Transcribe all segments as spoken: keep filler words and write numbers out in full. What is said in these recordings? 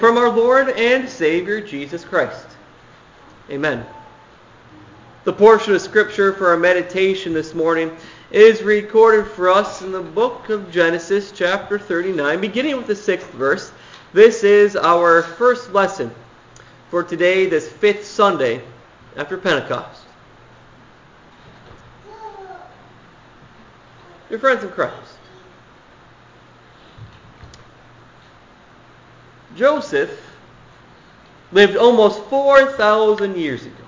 From our Lord and Savior, Jesus Christ. Amen. The portion of Scripture for our meditation this morning is recorded for us in the book of Genesis, chapter thirty-nine, beginning with the sixth verse. This is our first lesson for today, this fifth Sunday after Pentecost. Dear friends in Christ, Joseph lived almost four thousand years ago.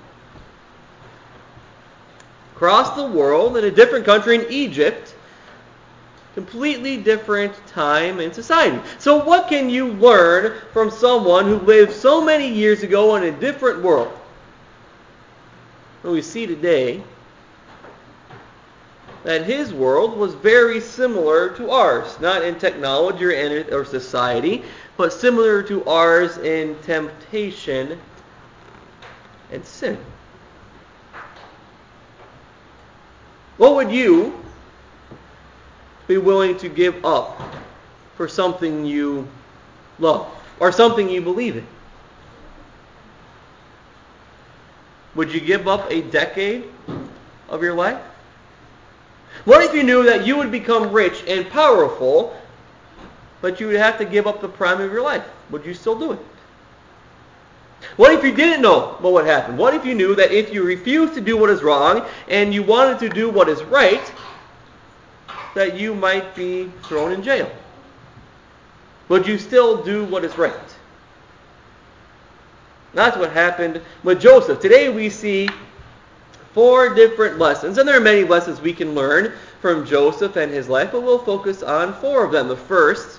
Across the world, in a different country, in Egypt, completely different time and society. So what can you learn from someone who lived so many years ago in a different world? Well, we see today that his world was very similar to ours, not in technology or, or society, but similar to ours in temptation and sin. What would you be willing to give up for something you love or something you believe in? Would you give up a decade of your life? What if you knew that you would become rich and powerful, but you would have to give up the prime of your life? Would you still do it? What if you didn't know what would happen? What if you knew that if you refused to do what is wrong and you wanted to do what is right, that you might be thrown in jail? Would you still do what is right? That's what happened with Joseph. Today we see four different lessons, and there are many lessons we can learn from Joseph and his life, but we'll focus on four of them. The first,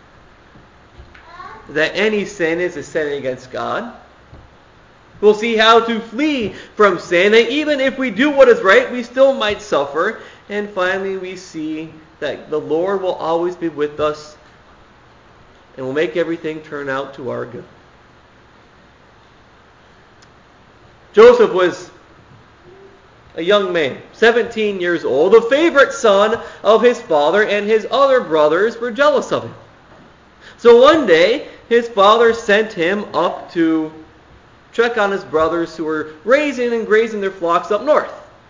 that any sin is a sin against God. We'll see how to flee from sin, and even if we do what is right, we still might suffer. And finally, we see that the Lord will always be with us and will make everything turn out to our good. Joseph was a young man, seventeen years old, the favorite son of his father, and his other brothers were jealous of him. So one day, his father sent him up to check on his brothers who were raising and grazing their flocks up north.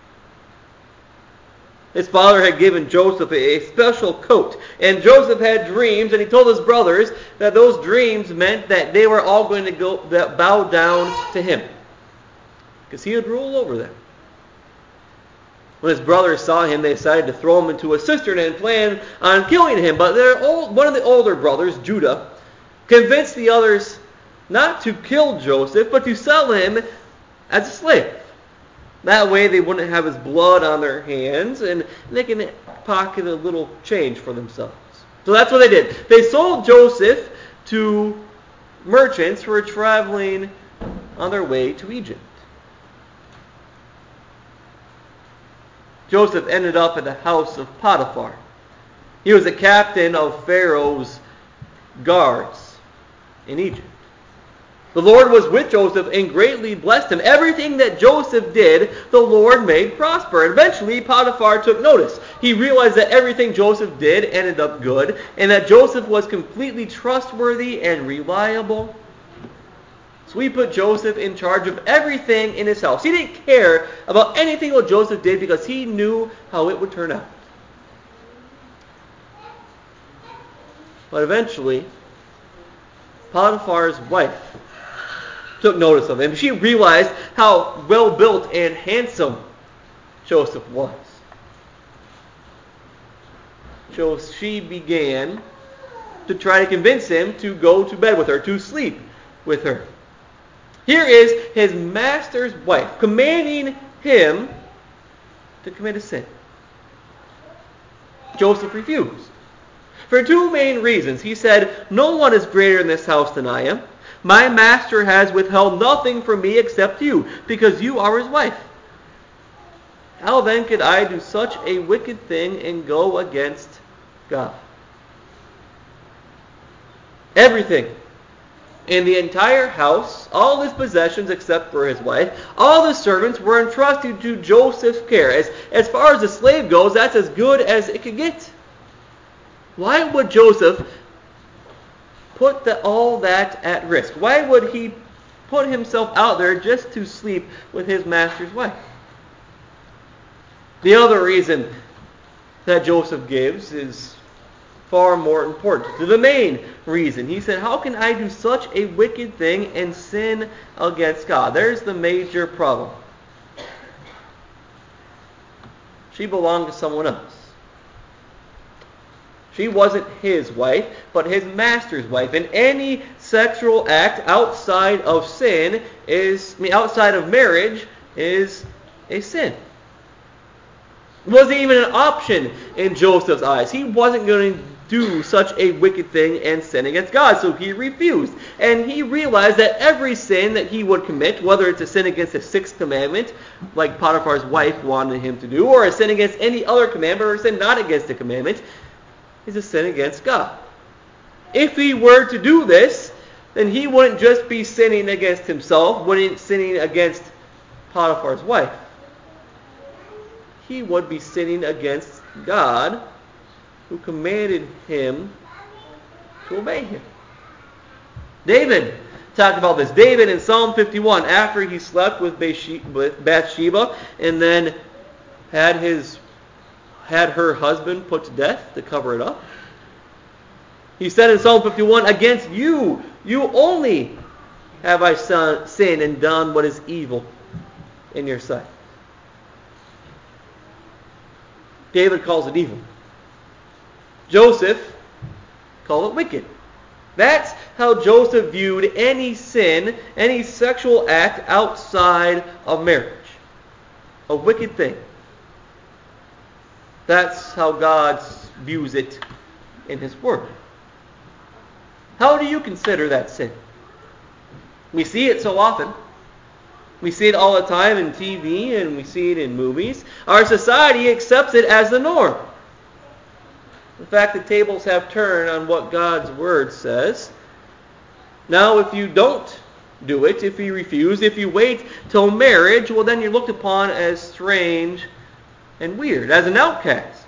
His father had given Joseph a special coat, and Joseph had dreams, and he told his brothers that those dreams meant that they were all going to go bow down to him, because he would rule over them. When his brothers saw him, they decided to throw him into a cistern and plan on killing him. But their old, one of the older brothers, Judah, convinced the others not to kill Joseph, but to sell him as a slave. That way they wouldn't have his blood on their hands, and they can pocket a little change for themselves. So that's what they did. They sold Joseph to merchants who were traveling on their way to Egypt. Joseph ended up at the house of Potiphar. He was the captain of Pharaoh's guards in Egypt. The Lord was with Joseph and greatly blessed him. Everything that Joseph did, the Lord made prosper. And eventually, Potiphar took notice. He realized that everything Joseph did ended up good, and that Joseph was completely trustworthy and reliable. So he put Joseph in charge of everything in his house. He didn't care about anything what Joseph did because he knew how it would turn out. But eventually, Potiphar's wife took notice of him. She realized how well-built and handsome Joseph was. So she began to try to convince him to go to bed with her, to sleep with her. Here is his master's wife commanding him to commit a sin. Joseph refused. For two main reasons. He said, "No one is greater in this house than I am. My master has withheld nothing from me except you, because you are his wife. How then could I do such a wicked thing and go against God?" Everything in the entire house, all his possessions except for his wife, all the servants were entrusted to Joseph's care. As, as far as the slave goes, that's as good as it could get. Why would Joseph put the, all that at risk? Why would he put himself out there just to sleep with his master's wife? The other reason that Joseph gives is far more important. The main reason. He said, how can I do such a wicked thing and sin against God? There's the major problem. She belonged to someone else. She wasn't his wife, but his master's wife. And any sexual act outside of sin is, I mean, outside of marriage is a sin. It wasn't even an option in Joseph's eyes. He wasn't going to do such a wicked thing and sin against God, so he refused. And he realized that every sin that he would commit, whether it's a sin against the sixth commandment, like Potiphar's wife wanted him to do, or a sin against any other commandment, or a sin not against the commandment, is a sin against God. If he were to do this, then he wouldn't just be sinning against himself, wouldn't sinning against Potiphar's wife. He would be sinning against God, who commanded him to obey him. David talked about this. David in Psalm fifty-one, after he slept with Bathsheba and then had his had her husband put to death to cover it up, he said in Psalm fifty-one, against you, you only have I sinned and done what is evil in your sight. David calls it evil. Joseph called it wicked. That's how Joseph viewed any sin, any sexual act outside of marriage. A wicked thing. That's how God views it in His Word. How do you consider that sin? We see it so often. We see it all the time in T V and we see it in movies. Our society accepts it as the norm. In fact, the tables have turned on what God's Word says. Now, if you don't do it, if you refuse, if you wait till marriage, well, then you're looked upon as strange and weird, as an outcast.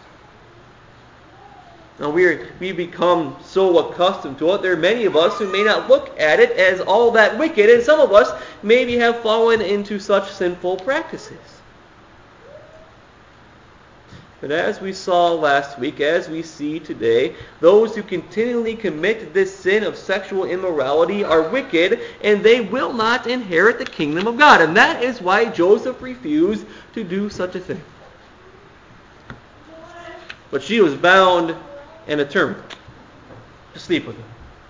Now, we we become so accustomed to it. There are many of us who may not look at it as all that wicked, and some of us maybe have fallen into such sinful practices. But as we saw last week, as we see today, those who continually commit this sin of sexual immorality are wicked, and they will not inherit the kingdom of God. And that is why Joseph refused to do such a thing. But she was bound and determined to sleep with him.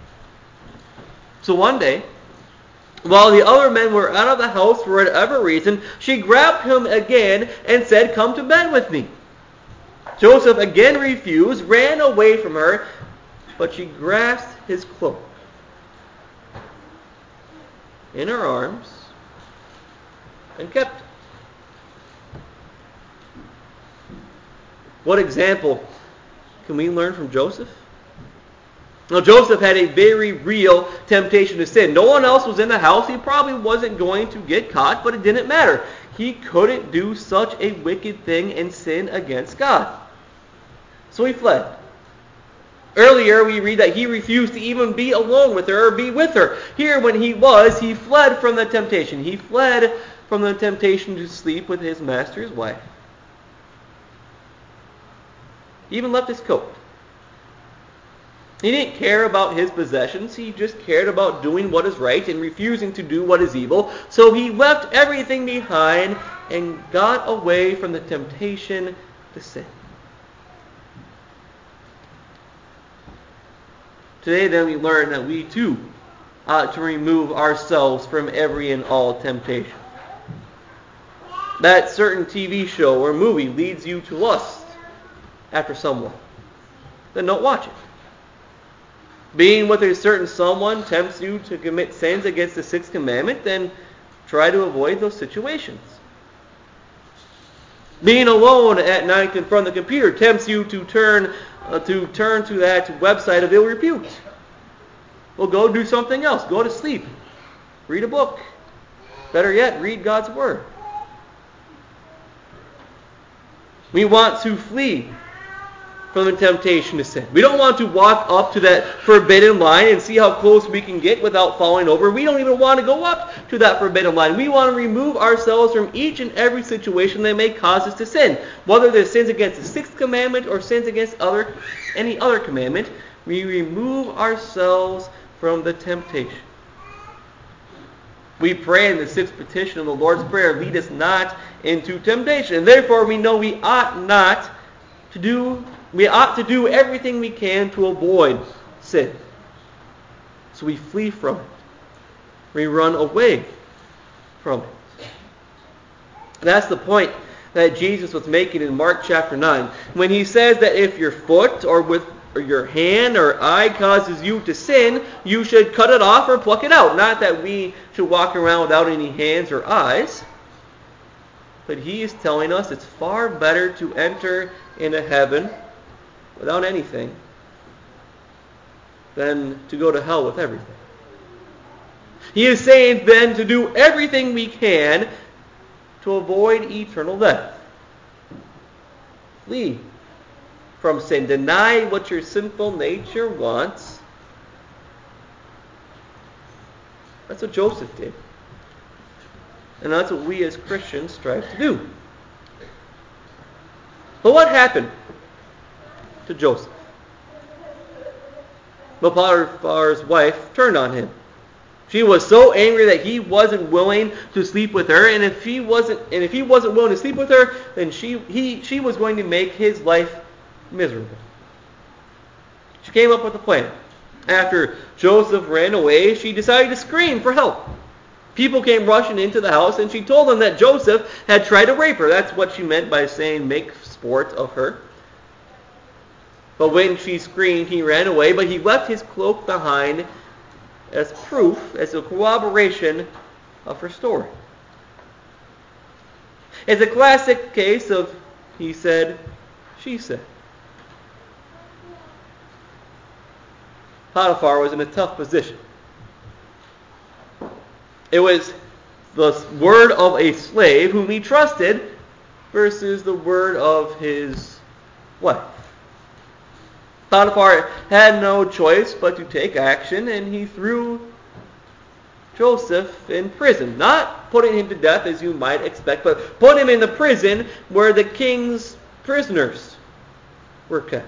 So one day, while the other men were out of the house for whatever reason, she grabbed him again and said, "Come to bed with me." Joseph again refused, ran away from her, but she grasped his cloak in her arms and kept it. What example can we learn from Joseph? Now, Joseph had a very real temptation to sin. No one else was in the house. He probably wasn't going to get caught, but it didn't matter. He couldn't do such a wicked thing and sin against God. So he fled. Earlier we read that he refused to even be alone with her or be with her. Here when he was, he fled from the temptation. He fled from the temptation to sleep with his master's wife. He even left his coat. He didn't care about his possessions. He just cared about doing what is right and refusing to do what is evil. So he left everything behind and got away from the temptation to sin. Today then we learn that we too ought to remove ourselves from every and all temptation. That certain T V show or movie leads you to lust after someone, then don't watch it. Being with a certain someone tempts you to commit sins against the sixth commandment, then try to avoid those situations. Being alone at night in front of the computer tempts you to turn uh, to turn to that website of ill repute. Well, go do something else. Go to sleep. Read a book. Better yet, read God's Word. We want to flee from the temptation to sin. We don't want to walk up to that forbidden line and see how close we can get without falling over. We don't even want to go up to that forbidden line. We want to remove ourselves from each and every situation that may cause us to sin. Whether there's sins against the sixth commandment or sins against other any other commandment, we remove ourselves from the temptation. We pray in the sixth petition of the Lord's Prayer, lead us not into temptation. And therefore we know we ought not to do We ought to do everything we can to avoid sin. So we flee from it. We run away from it. That's the point that Jesus was making in Mark chapter nine. When he says that if your foot or with or your hand or eye causes you to sin, you should cut it off or pluck it out. Not that we should walk around without any hands or eyes. But he is telling us it's far better to enter into heaven without anything than to go to hell with everything. He is saying then to do everything we can to avoid eternal death. Flee from sin. Deny what your sinful nature wants. That's what Joseph did. And that's what we as Christians strive to do. But what happened to Joseph? But Potiphar's wife turned on him. She was so angry that he wasn't willing to sleep with her, and if he wasn't, and if he wasn't willing to sleep with her, then she he she was going to make his life miserable. She came up with a plan. After Joseph ran away, she decided to scream for help. People came rushing into the house, and she told them that Joseph had tried to rape her. That's what she meant by saying make sport of her. But when she screamed, he ran away, but he left his cloak behind as proof, as a corroboration of her story. It's a classic case of he said, she said. Potiphar was in a tough position. It was the word of a slave whom he trusted versus the word of his wife. Potiphar had no choice but to take action, and he threw Joseph in prison. Not putting him to death as you might expect, but put him in the prison where the king's prisoners were kept.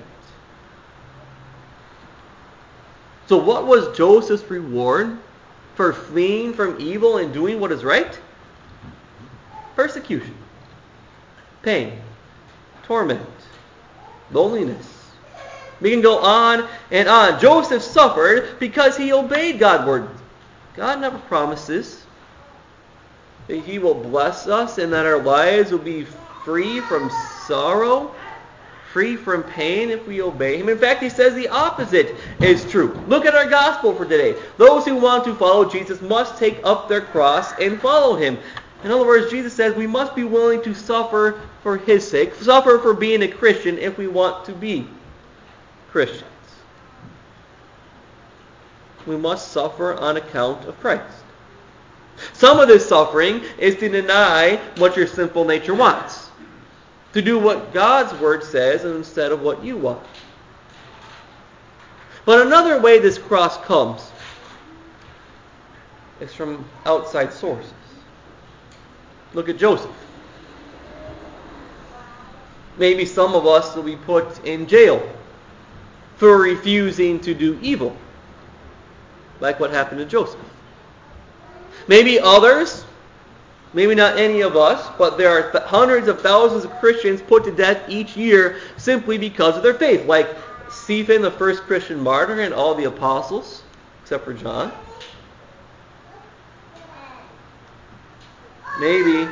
So what was Joseph's reward for fleeing from evil and doing what is right? Persecution, pain, torment, loneliness. We can go on and on. Joseph suffered because he obeyed God's word. God never promises that he will bless us and that our lives will be free from sorrow, free from pain if we obey him. In fact, he says the opposite is true. Look at our gospel for today. Those who want to follow Jesus must take up their cross and follow him. In other words, Jesus says we must be willing to suffer for his sake, suffer for being a Christian if we want to be Christians. We must suffer on account of Christ. Some of this suffering is to deny what your sinful nature wants. To do what God's word says instead of what you want. But another way this cross comes is from outside sources. Look at Joseph. Maybe some of us will be put in jail for refusing to do evil, like what happened to Joseph. Maybe others, maybe not any of us, but there are th- hundreds of thousands of Christians put to death each year simply because of their faith, like Stephen, the first Christian martyr, and all the apostles, except for John. Maybe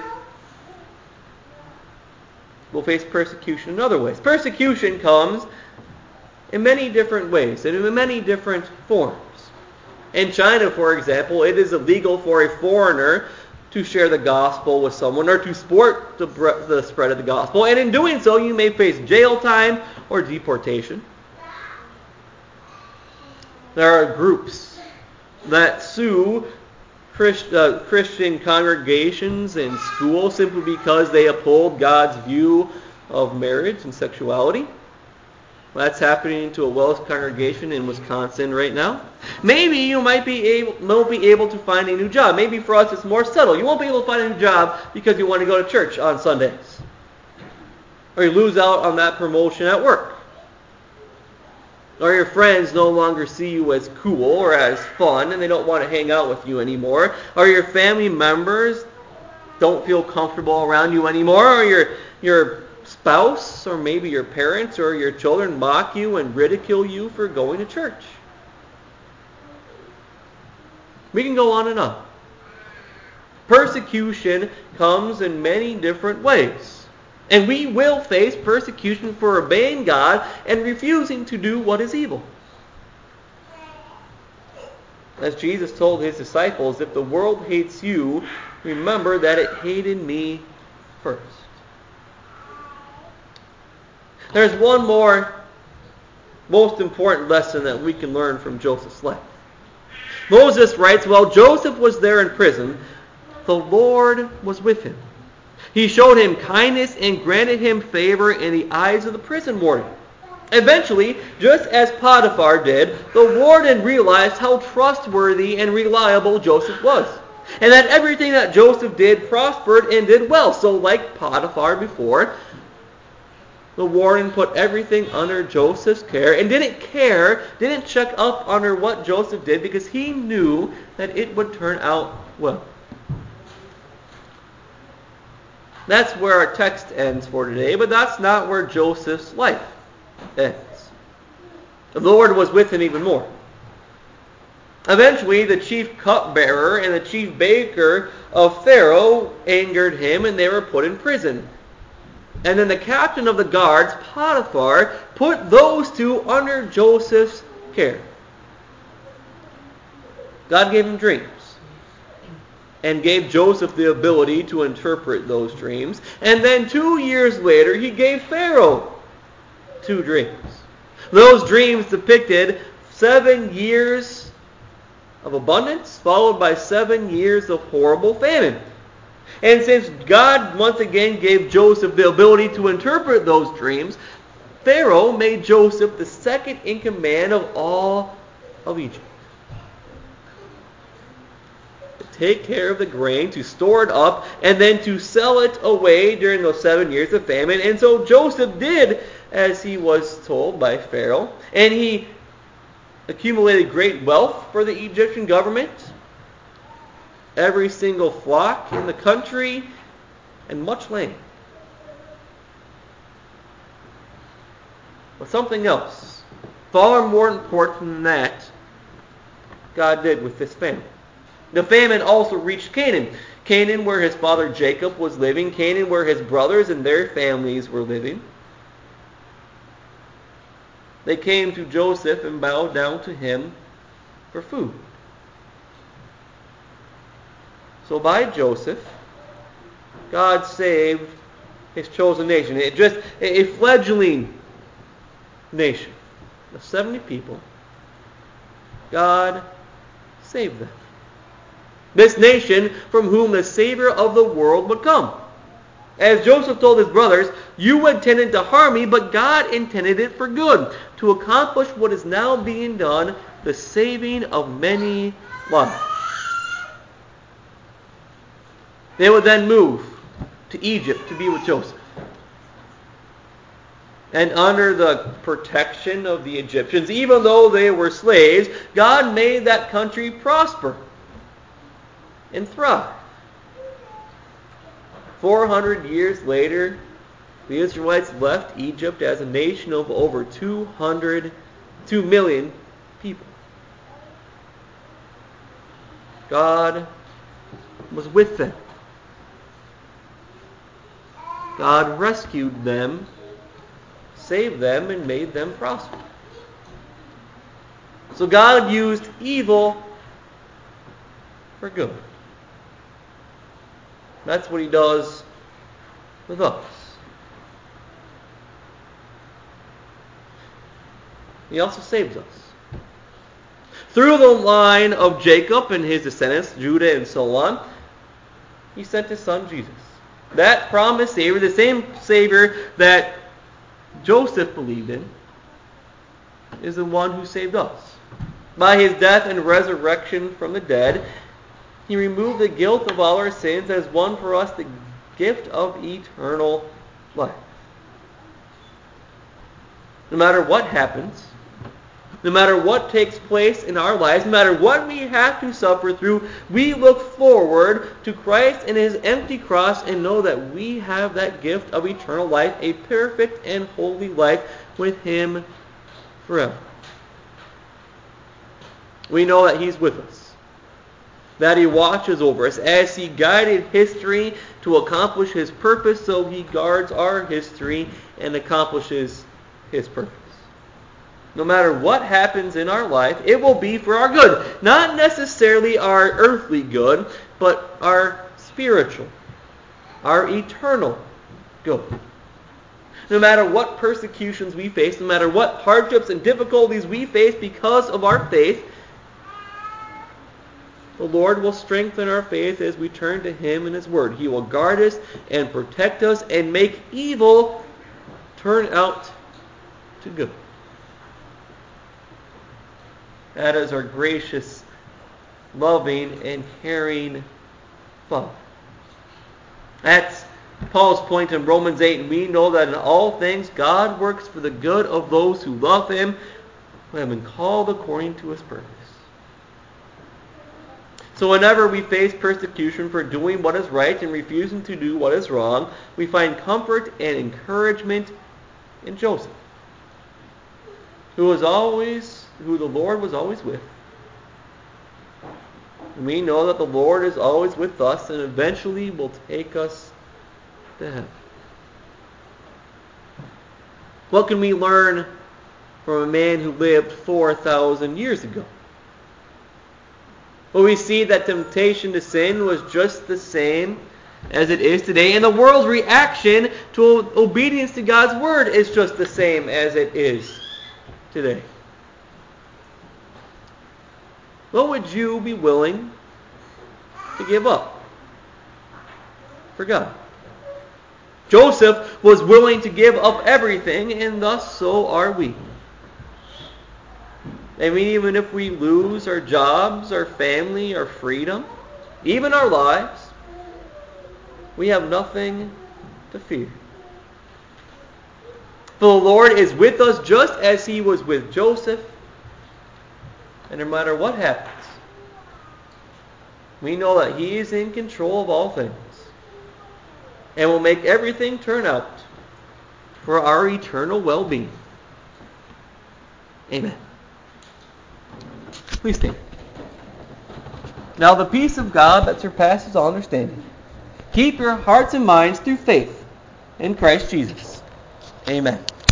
we'll face persecution in other ways. Persecution comes in many different ways and in many different forms. In China, for example, it is illegal for a foreigner to share the gospel with someone or to support the, the spread of the gospel. And in doing so, you may face jail time or deportation. There are groups that sue Christ, uh, Christian congregations and schools simply because they uphold God's view of marriage and sexuality. That's happening to a Welsh congregation in Wisconsin right now. Maybe you might be able, won't be able to find a new job. Maybe for us it's more subtle. You won't be able to find a new job because you want to go to church on Sundays. Or you lose out on that promotion at work. Or your friends no longer see you as cool or as fun and they don't want to hang out with you anymore. Or your family members don't feel comfortable around you anymore. Or your, your spouse or maybe your parents or your children mock you and ridicule you for going to church. We can go on and on. Persecution comes in many different ways. And we will face persecution for obeying God and refusing to do what is evil. As Jesus told his disciples, if the world hates you, remember that it hated me first. There's one more most important lesson that we can learn from Joseph's life. Moses writes, while Joseph was there in prison, the Lord was with him. He showed him kindness and granted him favor in the eyes of the prison warden. Eventually, just as Potiphar did, the warden realized how trustworthy and reliable Joseph was, and that everything that Joseph did prospered and did well. So like Potiphar before, the warden put everything under Joseph's care and didn't care, didn't check up under what Joseph did because he knew that it would turn out well. That's where our text ends for today, but that's not where Joseph's life ends. The Lord was with him even more. Eventually, the chief cupbearer and the chief baker of Pharaoh angered him, and they were put in prison. And then the captain of the guards, Potiphar, put those two under Joseph's care. God gave him dreams and gave Joseph the ability to interpret those dreams. And then two years later, he gave Pharaoh two dreams. Those dreams depicted seven years of abundance, followed by seven years of horrible famine. And since God once again gave Joseph the ability to interpret those dreams, Pharaoh made Joseph the second in command of all of Egypt. Take care of the grain, to store it up, and then to sell it away during those seven years of famine. And so Joseph did as he was told by Pharaoh. And he accumulated great wealth for the Egyptian government, every single flock in the country, and much land. But something else, far more important than that, God did with this famine. The famine also reached Canaan. Canaan, where his father Jacob was living. Canaan, where his brothers and their families were living. They came to Joseph and bowed down to him for food. So by Joseph, God saved his chosen nation. It just a fledgling nation of seventy people. God saved them. This nation from whom the Savior of the world would come. As Joseph told his brothers, you intended to harm me, but God intended it for good, to accomplish what is now being done, the saving of many lives. They would then move to Egypt to be with Joseph. And under the protection of the Egyptians, even though they were slaves, God made that country prosper and thrive. Four hundred years later, the Israelites left Egypt as a nation of over two hundred, two million people. God was with them. God rescued them, saved them, and made them prosper. So God used evil for good. That's what he does with us. He also saves us. Through the line of Jacob and his descendants, Judah and so on, he sent his son Jesus. That promised Savior, the same Savior that Joseph believed in, is the one who saved us. By his death and resurrection from the dead, he removed the guilt of all our sins and has won for us the gift of eternal life. No matter what happens, no matter what takes place in our lives, no matter what we have to suffer through, we look forward to Christ and his empty cross and know that we have that gift of eternal life, a perfect and holy life with him forever. We know that he's with us, that he watches over us as he guided history to accomplish his purpose, so he guards our history and accomplishes his purpose. No matter what happens in our life, it will be for our good. Not necessarily our earthly good, but our spiritual, our eternal good. No matter what persecutions we face, no matter what hardships and difficulties we face because of our faith, the Lord will strengthen our faith as we turn to him and his word. He will guard us and protect us and make evil turn out to good. That is our gracious, loving, and caring Father. That's Paul's point in Romans eight, and we know that in all things God works for the good of those who love him, who have been called according to his purpose. So whenever we face persecution for doing what is right and refusing to do what is wrong, we find comfort and encouragement in Joseph, who was always, who the Lord was always with. And we know that the Lord is always with us and eventually will take us to heaven. What can we learn from a man who lived four thousand years ago? Well, we see that temptation to sin was just the same as it is today, and the world's reaction to obedience to God's word is just the same as it is today. What would you be willing to give up for God? Joseph was willing to give up everything, and thus so are we. I mean, even if we lose our jobs, our family, our freedom, even our lives, we have nothing to fear. For the Lord is with us just as he was with Joseph. And no matter what happens, we know that he is in control of all things and will make everything turn out for our eternal well-being. Amen. Please stand. Now the peace of God that surpasses all understanding, keep your hearts and minds through faith in Christ Jesus. Amen.